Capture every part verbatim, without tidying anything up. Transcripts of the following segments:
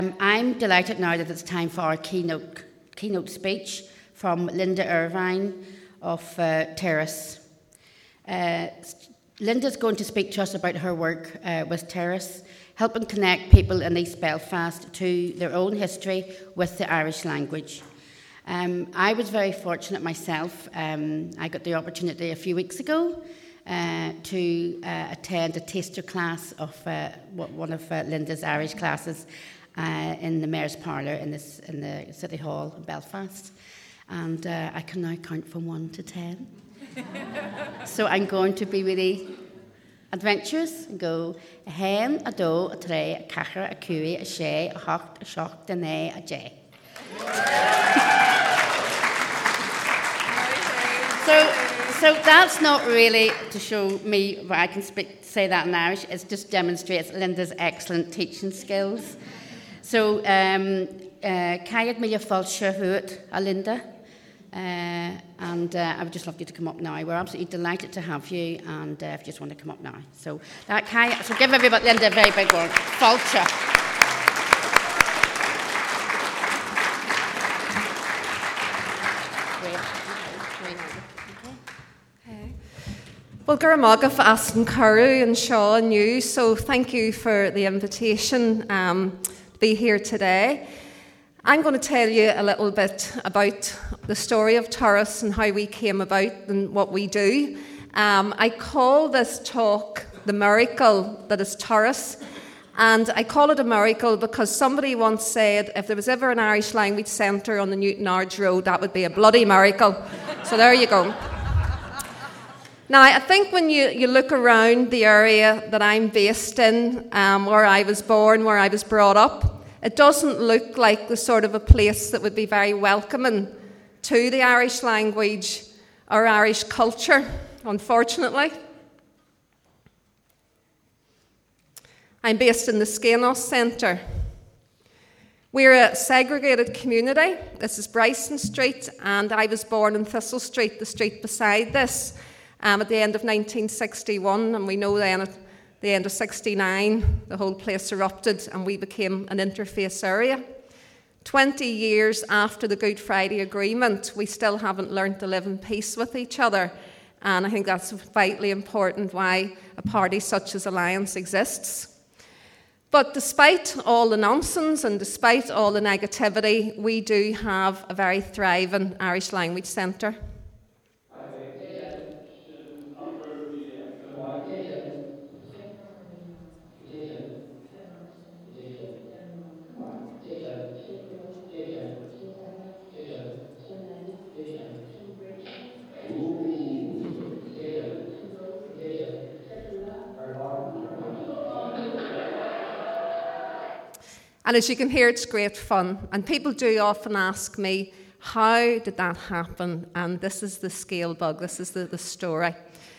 Um, I'm delighted now that it's time for our keynote, keynote speech from Linda Irvine of uh, Terrace. Uh, Linda's going to speak to us about her work uh, with Terrace, helping connect people in East Belfast to their own history with the Irish language. Um, I was very fortunate myself. Um, I got the opportunity a few weeks ago uh, to uh, attend a taster class of uh, one of uh, Linda's Irish classes uh, in the Mayor's Parlour in, this, in the City Hall in Belfast. And uh, I can now count from one to ten. So I'm going to be really adventurous and go a hen, a doe, a tray, a cacher, a cooey, a shay, a hocht, a shocht, a nay, a jay. so, so that's not really to show me where I can speak, say that in Irish. It just demonstrates Linda's excellent teaching skills. So, um, Caiad Milla Fulcher Huot, a Linda. Uh, and uh, I would just love you to come up now. We're absolutely delighted to have you, and uh, if you just want to come up now. So, that Kai, so give everybody, Linda, a very big word. Fulcher. Well, Gurmagaf Aston Carew and Shaw and you, so thank you for the invitation um, to be here today. I'm going to tell you a little bit about the story of Terrace and how we came about and what we do. Um, I call this talk The Miracle That Is Terrace, and I call it a miracle because somebody once said if there was ever an Irish language centre on the Newtownards Road, that would be a bloody miracle. So there you go. Now, I think when you, you look around the area that I'm based in, um, where I was born, where I was brought up, it doesn't look like the sort of a place that would be very welcoming to the Irish language or Irish culture, unfortunately. I'm based in the Skenos Centre. We're a segregated community. This is Bryson Street, and I was born in Thistle Street, the street beside this, um, at the end of nineteen sixty-one, and we know then at the end of sixty-nine, the whole place erupted and we became an interface area. Twenty years after the Good Friday Agreement, we still haven't learned to live in peace with each other. And I think that's vitally important why a party such as Alliance exists. But despite all the nonsense and despite all the negativity, we do have a very thriving Irish language centre. And as you can hear, it's great fun. And people do often ask me, how did that happen? And this is the scale bug, this is the, the story.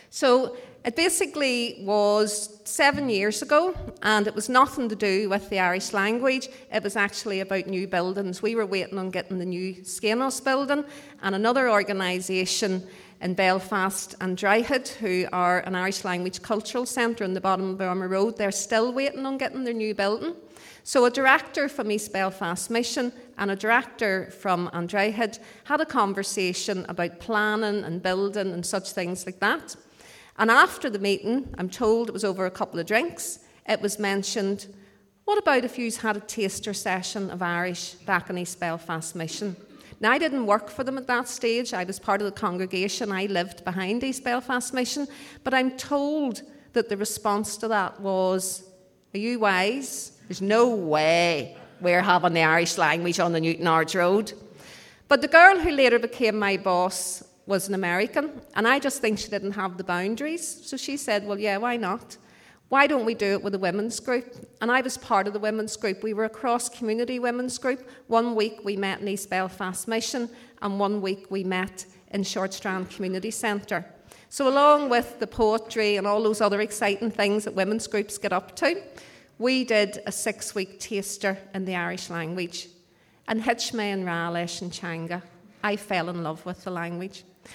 So it basically was seven years ago, and it was nothing to do with the Irish language. It was actually about new buildings. We were waiting on getting the new Skenos building, and another organisation in Belfast, and Drogheda, who are an Irish language cultural centre in the bottom of Burma Road, they're still waiting on getting their new building. So a director from East Belfast Mission and a director from Drogheda had a conversation about planning and building and such things like that. And after the meeting, I'm told it was over a couple of drinks, it was mentioned, what about if you had a taster session of Irish back in East Belfast Mission? Now, I didn't work for them at that stage. I was part of the congregation. I lived behind East Belfast Mission. But I'm told that the response to that was, are you wise? There's no way we're having the Irish language on the Newtownards Road. But the girl who later became my boss was an American, and I just think she didn't have the boundaries. So she said, well, yeah, why not? Why don't we do it with a women's group? And I was part of the women's group. We were a cross-community women's group. One week we met in East Belfast Mission, and one week we met in Shortstrand Community Centre. So along with the poetry and all those other exciting things that women's groups get up to, we did a six-week taster in the Irish language. And Hitchme and Ra Leis and Changa, I fell in love with the language.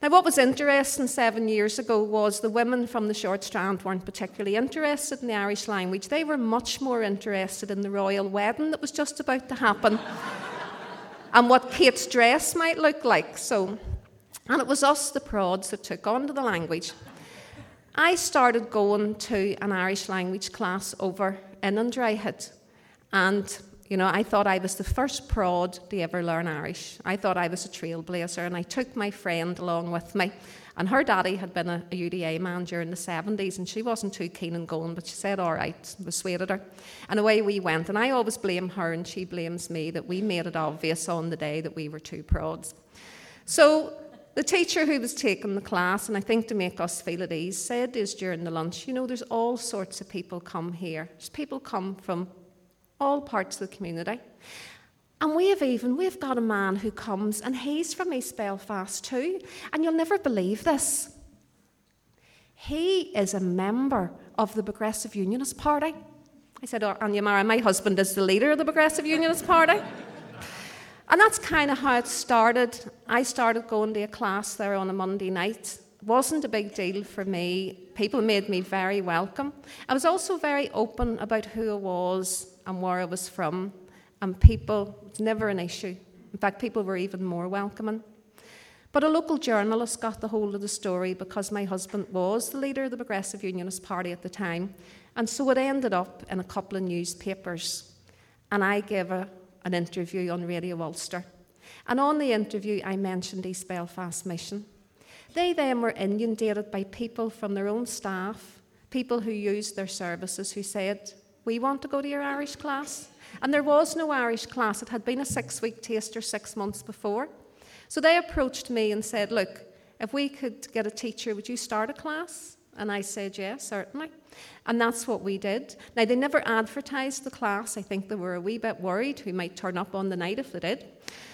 Now, what was interesting seven years ago was the women from the Short Strand weren't particularly interested in the Irish language. They were much more interested in the royal wedding that was just about to happen and what Kate's dress might look like. So, and it was us, the prods, that took on to the language. I started going to an Irish language class over in Indrayhead, and you know, I thought I was the first prod to ever learn Irish. I thought I was a trailblazer, and I took my friend along with me. And her daddy had been a, a U D A man during the seventies, and she wasn't too keen on going, but she said, all right, persuaded her. And away we went. And I always blame her, and she blames me, that we made it obvious on the day that we were two prods. So the teacher who was taking the class, and I think to make us feel at ease, said to us during the lunch, you know, there's all sorts of people come here. There's people come from all parts of the community. And we've even, we've got a man who comes, and he's from East Belfast too. And you'll never believe this. He is a member of the Progressive Unionist Party. I said, oh, Anya Mara, my husband is the leader of the Progressive Unionist Party. And that's kind of how it started. I started going to a class there on a Monday night. It wasn't a big deal for me. People made me very welcome. I was also very open about who I was and where I was from. And people, it was never an issue. In fact, people were even more welcoming. But a local journalist got the hold of the story because my husband was the leader of the Progressive Unionist Party at the time. And so it ended up in a couple of newspapers. And I gave a, an interview on Radio Ulster. And on the interview, I mentioned East Belfast Mission. They then were inundated by people from their own staff, people who used their services, who said, we want to go to your Irish class. And there was no Irish class. It had been a six-week taster six months before. So they approached me and said, look, if we could get a teacher, would you start a class? And I said, yes, certainly. And that's what we did. Now, they never advertised the class. I think they were a wee bit worried we might turn up on the night if they did.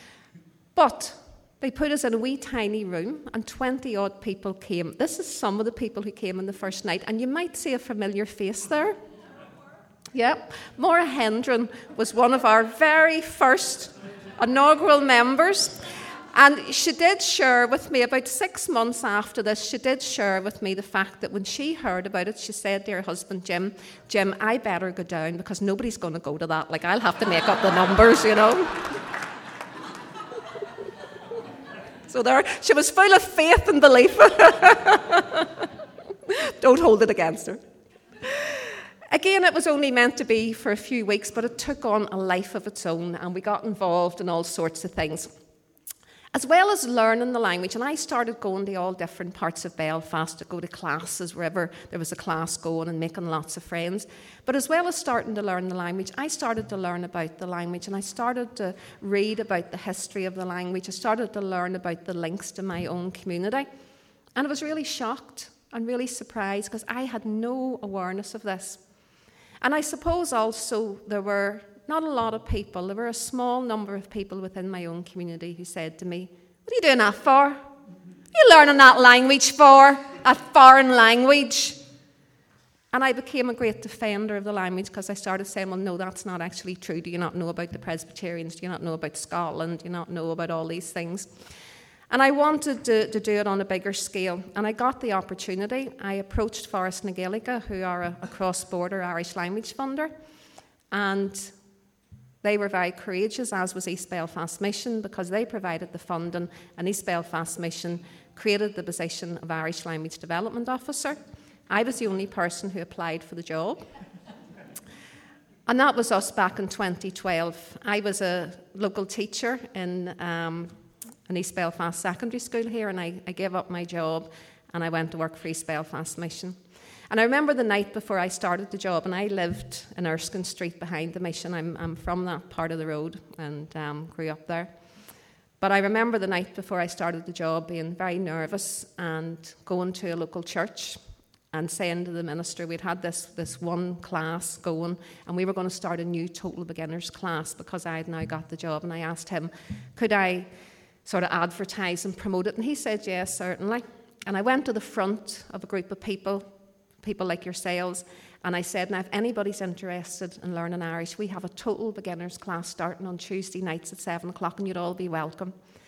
But they put us in a wee tiny room, and twenty-odd people came. This is some of the people who came on the first night, and you might see a familiar face there. Yeah, Maura Hendren was one of our very first inaugural members. And she did share with me, about six months after this, she did share with me the fact that when she heard about it, she said to her husband, Jim, Jim, I better go down because nobody's going to go to that. Like, I'll have to make up the numbers, you know. So there, she was full of faith and belief. Don't hold it against her. Again, it was only meant to be for a few weeks, but it took on a life of its own, and we got involved in all sorts of things. As well as learning the language, and I started going to all different parts of Belfast to go to classes wherever there was a class going and making lots of friends. But as well as starting to learn the language, I started to learn about the language, and I started to read about the history of the language. I started to learn about the links to my own community. And I was really shocked and really surprised because I had no awareness of this. And I suppose also there were not a lot of people, there were a small number of people within my own community who said to me, what are you doing that for? What are you learning that language for? That foreign language? And I became a great defender of the language because I started saying, well, no, that's not actually true. Do you not know about the Presbyterians? Do you not know about Scotland? Do you not know about all these things? And I wanted to, to do it on a bigger scale, and I got the opportunity. I approached Forest na Gaeilge, who are a, a cross-border Irish language funder, and they were very courageous, as was East Belfast Mission, because they provided the funding, and East Belfast Mission created the position of Irish Language Development Officer. I was the only person who applied for the job. And that was us back in twenty twelve. I was a local teacher in um, an East Belfast secondary school here, and I, I gave up my job and I went to work for East Belfast Mission. And I remember the night before I started the job, and I lived in Erskine Street behind the mission. I'm, I'm from that part of the road and um, grew up there. But I remember the night before I started the job being very nervous and going to a local church and saying to the minister, we'd had this, this one class going, and we were going to start a new total beginners class because I had now got the job. And I asked him, could I sort of advertise and promote it? And he said, yes, certainly. And I went to the front of a group of people, people like yourselves, and I said, now, if anybody's interested in learning Irish, we have a total beginners class starting on Tuesday nights at seven o'clock, and you'd all be welcome.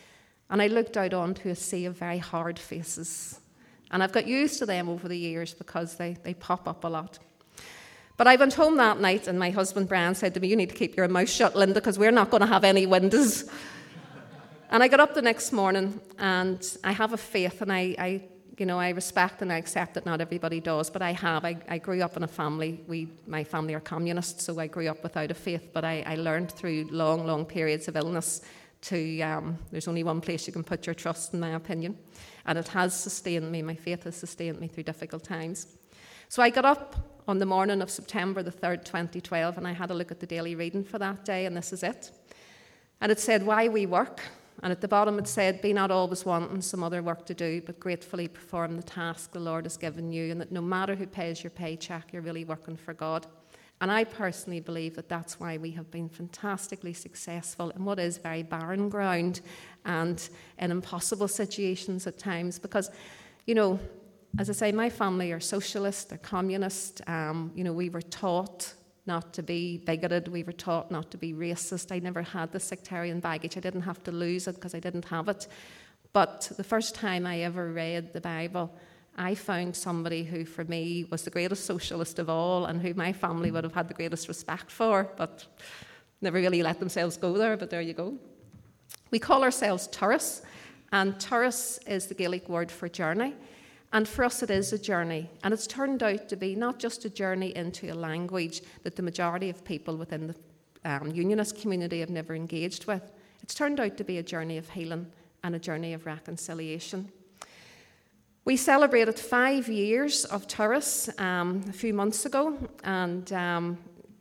And I looked out onto a sea of very hard faces. And I've got used to them over the years because they, they pop up a lot. But I went home that night and my husband Brian said to me, you need to keep your mouth shut, Linda, because we're not going to have any windows. And I got up the next morning and I have a faith, and I, I you know, I respect and I accept that not everybody does, but I have. I, I grew up in a family, we, my family are communists, so I grew up without a faith, but I, I learned through long, long periods of illness to, um, there's only one place you can put your trust, in my opinion. And it has sustained me, my faith has sustained me through difficult times. So I got up on the morning of September the third, twenty twelve, and I had a look at the daily reading for that day, and this is it. And it said, why we work. And at the bottom it said, be not always wanting some other work to do, but gratefully perform the task the Lord has given you, and that no matter who pays your paycheck, you're really working for God. And I personally believe that that's why we have been fantastically successful in what is very barren ground and in impossible situations at times. Because, you know, as I say, my family are socialist, they're communist. Um, you know, we were taught not to be bigoted. We were taught not to be racist. I never had the sectarian baggage. I didn't have to lose it because I didn't have it. But the first time I ever read the Bible, I found somebody who, for me, was the greatest socialist of all and who my family would have had the greatest respect for, but never really let themselves go there, but there you go. We call ourselves Turas, and Turas is the Gaelic word for journey. And for us, it is a journey. And it's turned out to be not just a journey into a language that the majority of people within the um, Unionist community have never engaged with. It's turned out to be a journey of healing and a journey of reconciliation. We celebrated five years of Turas um, a few months ago, and um,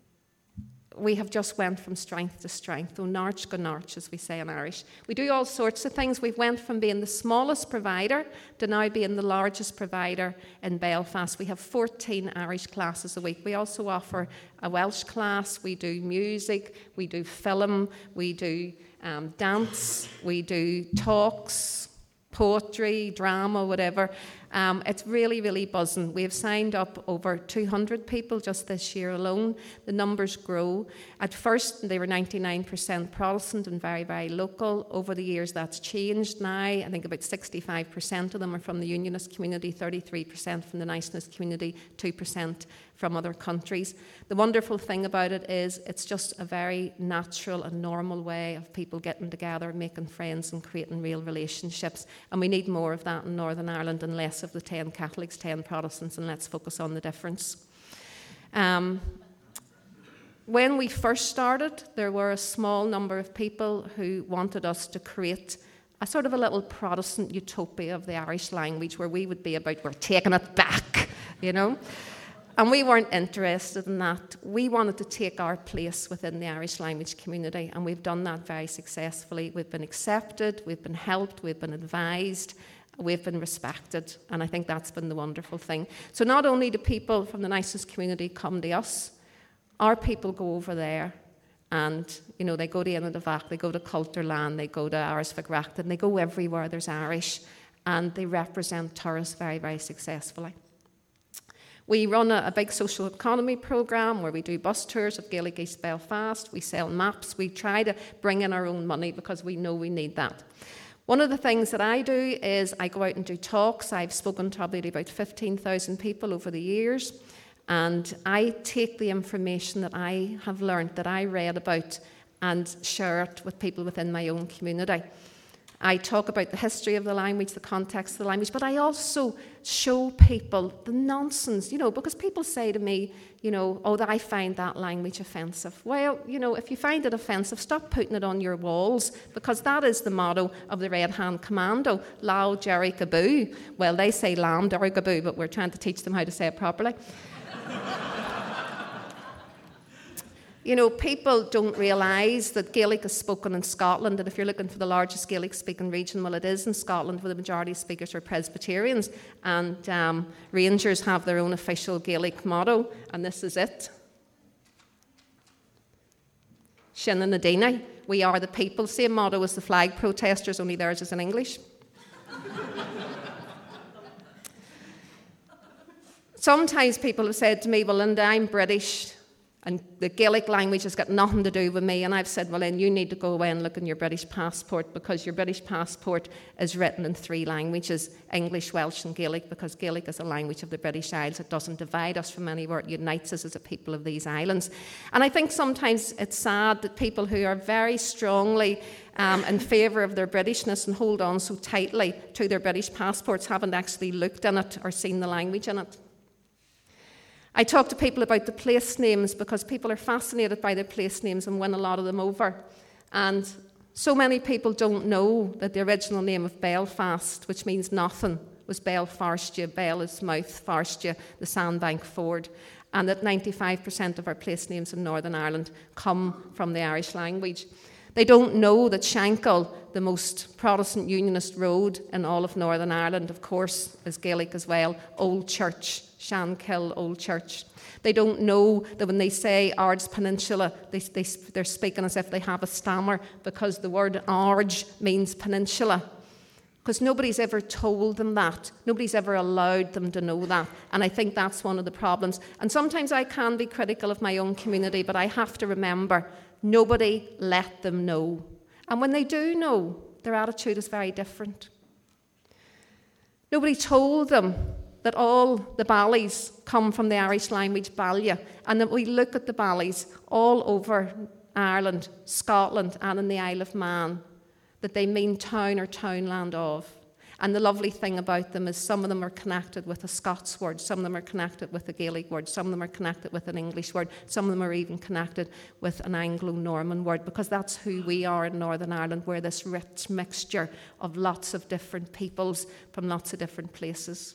we have just went from strength to strength, o narch go narch, as we say in Irish. We do all sorts of things. We've went from being the smallest provider to now being the largest provider in Belfast. We have fourteen Irish classes a week. We also offer a Welsh class. We do music. We do film. We do um, dance. We do talks, poetry, drama, whatever. Um, it's really, really buzzing. We have signed up over two hundred people just this year alone. The numbers grow. At first, they were ninety-nine percent Protestant and very, very local. Over the years, that's changed now. I think about sixty-five percent of them are from the Unionist community, thirty-three percent from the Nationalist community, two percent from other countries. The wonderful thing about it is it's just a very natural and normal way of people getting together, making friends and creating real relationships. And we need more of that in Northern Ireland and less of the ten Catholics, ten Protestants, and let's focus on the difference. Um, when we first started, there were a small number of people who wanted us to create a sort of a little Protestant utopia of the Irish language where we would be about, we're taking it back, you know. And we weren't interested in that. We wanted to take our place within the Irish language community, and we've done that very successfully. We've been accepted, we've been helped, we've been advised, we've been respected, and I think that's been the wonderful thing. So not only do people from the Nationalist community come to us, our people go over there, and you know they go to Inadavac, they go to Culterland, they go to Arsfagrakton, they go everywhere there's Irish, and they represent Turas very, very successfully. We run a, a big social economy programme where we do bus tours of Gaelic East Belfast. We sell maps. We try to bring in our own money because we know we need that. One of the things that I do is I go out and do talks. I've spoken probably to about fifteen thousand people over the years. And I take the information that I have learned, that I read about, and share it with people within my own community. I talk about the history of the language, the context of the language, but I also show people the nonsense, you know, because people say to me, you know, oh, that I find that language offensive. Well, you know, if you find it offensive, stop putting it on your walls, because that is the motto of the Red Hand Commando, Lao Jerry Gaboo. Well, they say Lam Jerry Gaboo, but we're trying to teach them how to say it properly. You know, people don't realise that Gaelic is spoken in Scotland, and if you're looking for the largest Gaelic-speaking region, well, it is in Scotland, where the majority of speakers are Presbyterians, and um, Rangers have their own official Gaelic motto, and this is it. Sin na Dine, we are the people. Same motto as the flag protesters, only theirs is in English. Sometimes people have said to me, well, Linda, I'm British, And the Gaelic language has got nothing to do with me. And I've said, well, then you need to go away and look in your British passport, because your British passport is written in three languages, English, Welsh and Gaelic, because Gaelic is a language of the British Isles. It doesn't divide us from anywhere. It unites us as a people of these islands. And I think sometimes it's sad that people who are very strongly um, in favour of their Britishness and hold on so tightly to their British passports haven't actually looked in it or seen the language in it. I talk to people about the place names, because people are fascinated by their place names and win a lot of them over. And so many people don't know that the original name of Belfast, which means nothing, was Belfarstia. Bel is mouth, Farstia, the sandbank ford. And that ninety-five percent of our place names in Northern Ireland come from the Irish language. They don't know that Shankill, the most Protestant Unionist road in all of Northern Ireland, of course, is Gaelic as well, Old Church, Shankill, Old Church. They don't know that when they say Ards Peninsula, they, they, they're speaking as if they have a stammer, because the word Ards means peninsula. Because nobody's ever told them that. Nobody's ever allowed them to know that. And I think that's one of the problems. And sometimes I can be critical of my own community, but I have to remember, nobody let them know. And when they do know, their attitude is very different. Nobody told them that all the Ballies come from the Irish language Balia, and that we look at the Ballies all over Ireland, Scotland, and in the Isle of Man, that they mean town or townland of. And the lovely thing about them is some of them are connected with a Scots word, some of them are connected with a Gaelic word, some of them are connected with an English word, some of them are even connected with an Anglo-Norman word, because that's who we are in Northern Ireland. We're this rich mixture of lots of different peoples from lots of different places.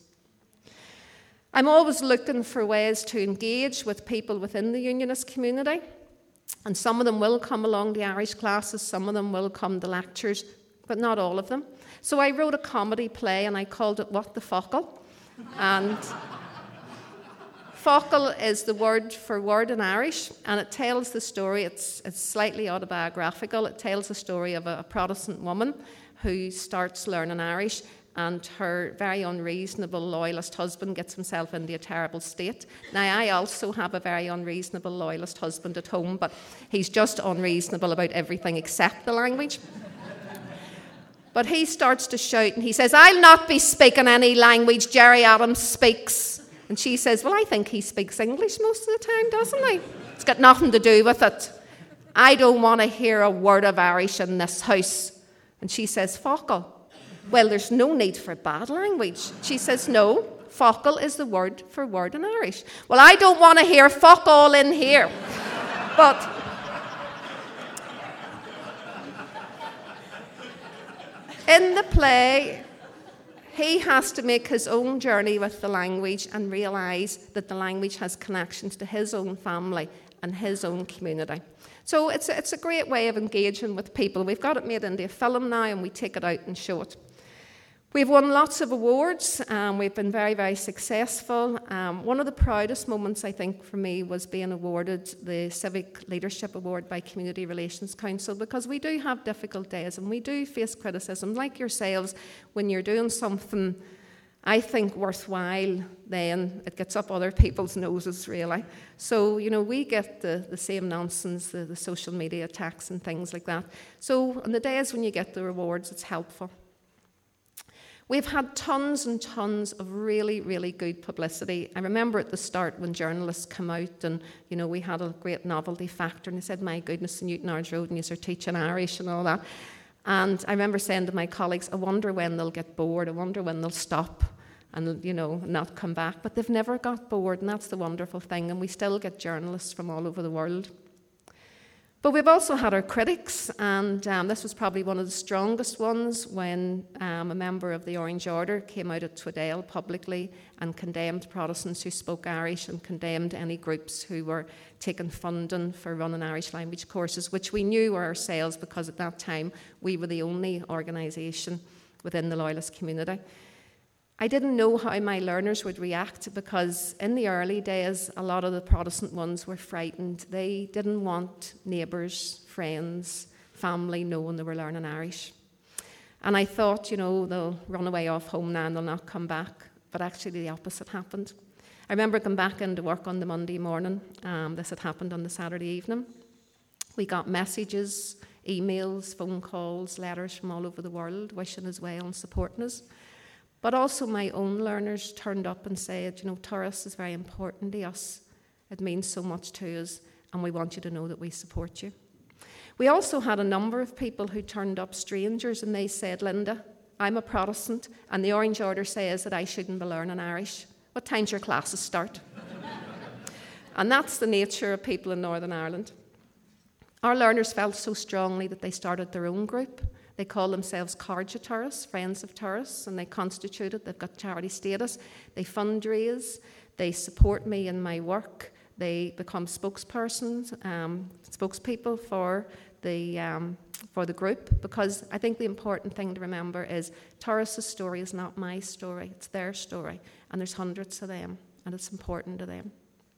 I'm always looking for ways to engage with people within the Unionist community, and some of them will come along the Irish classes, some of them will come to lectures, but not all of them. So I wrote a comedy play and I called it What the Fockle. And fockle is the word for word in Irish, and it tells the story, it's, it's slightly autobiographical, it tells the story of a, a Protestant woman who starts learning Irish, and her very unreasonable loyalist husband gets himself into a terrible state. Now, I also have a very unreasonable loyalist husband at home, but he's just unreasonable about everything except the language. But he starts to shout and he says, I'll not be speaking any language Gerry Adams speaks. And she says, well, I think he speaks English most of the time, doesn't he? It's got nothing to do with it. I don't want to hear a word of Irish in this house. And she says, fockle. Well, there's no need for bad language. She says, no, fockle is the word for word in Irish. Well, I don't want to hear fuck all in here. But in the play, he has to make his own journey with the language and realise that the language has connections to his own family and his own community. So it's a, it's a great way of engaging with people. We've got it made into a film now, and we take it out and show it. We've won lots of awards. Um, we've been very, very successful. Um, one of the proudest moments, I think, for me was being awarded the Civic Leadership Award by Community Relations Council, because we do have difficult days and we do face criticism, like yourselves. When you're doing something, I think, worthwhile, then it gets up other people's noses, really. So, you know, we get the, the same nonsense, the, the social media attacks and things like that. So on the days when you get the rewards, it's helpful. We've had tons and tons of really, really good publicity. I remember at the start when journalists come out and, you know, we had a great novelty factor, and they said, my goodness, the Newtownards Road, and you're teaching Irish and all that. And I remember saying to my colleagues, I wonder when they'll get bored, I wonder when they'll stop and, you know, not come back. But they've never got bored, and that's the wonderful thing, and we still get journalists from all over the world. But we've also had our critics, and um, this was probably one of the strongest ones when um, a member of the Orange Order came out at Tweddale publicly and condemned Protestants who spoke Irish and condemned any groups who were taking funding for running Irish language courses, which we knew were ourselves, because at that time we were the only organisation within the Loyalist community. I didn't know how my learners would react, because in the early days, a lot of the Protestant ones were frightened. They didn't want neighbours, friends, family knowing they were learning Irish. And I thought, you know, they'll run away off home now and they'll not come back. But actually the opposite happened. I remember going back into work on the Monday morning. Um, this had happened on the Saturday evening. We got messages, emails, phone calls, letters from all over the world wishing us well and supporting us. But also my own learners turned up and said, you know, Turas is very important to us. It means so much to us, and we want you to know that we support you. We also had a number of people who turned up, strangers, and they said, Linda, I'm a Protestant, and the Orange Order says that I shouldn't be learning Irish. What time's your classes start? And that's the nature of people in Northern Ireland. Our learners felt so strongly that they started their own group. They call themselves Carja Turas, Friends of Turas, and they constituted, they've got charity status, they fundraise, they support me in my work, they become spokespersons, um, spokespeople for the, um, for the group, because I think the important thing to remember is Turas' story is not my story, it's their story, and there's hundreds of them, and it's important to them.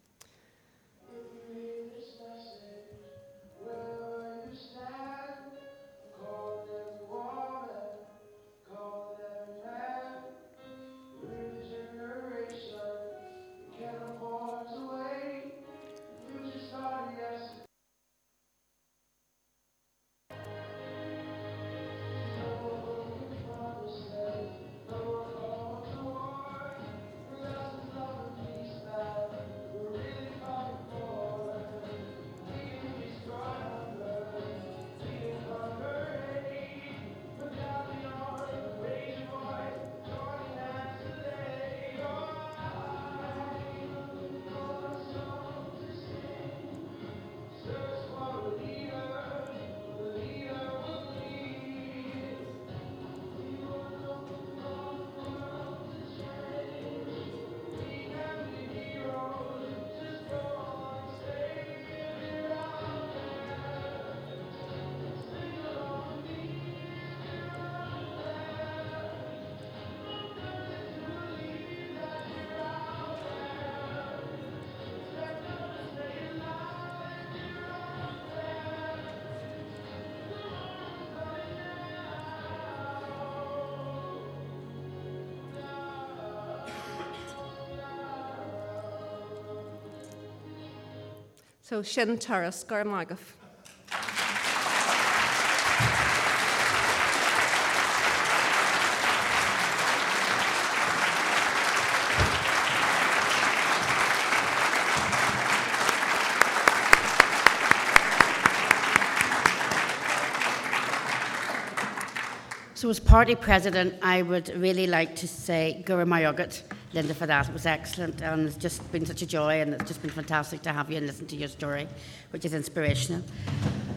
So, Shin Turas, Gar Magaf. So as party president, I would really like to say Gura Mayogat, Linda, for that. It was excellent, and it's just been such a joy, and it's just been fantastic to have you and listen to your story, which is inspirational.